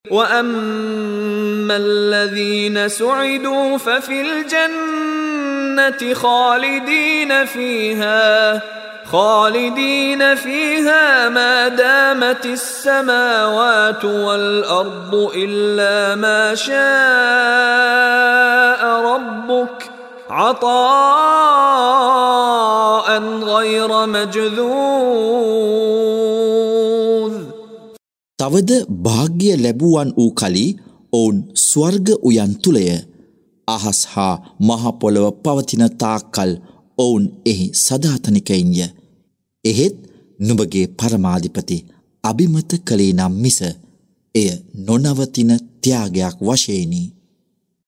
وأما الذين سعدوا ففي الجنة خالدين فيها ما دامت السماوات والأرض إلا ما شاء ربك عطاء غير مجذوذ. තවද භාග්‍ය ලැබුවන් වූ කලි ඔවුන් ස්වර්ග උයන් තුලය. අහස් හා මහ පොළව පවතින තාක්කල් ඔවුන් එහි සදාතනිකයින්ය. එහෙත් නුඹගේ පරමාධිපති අබිමත කළේ නම් මිස එය නොනවතින ත්‍යාගයක් වශයෙනි.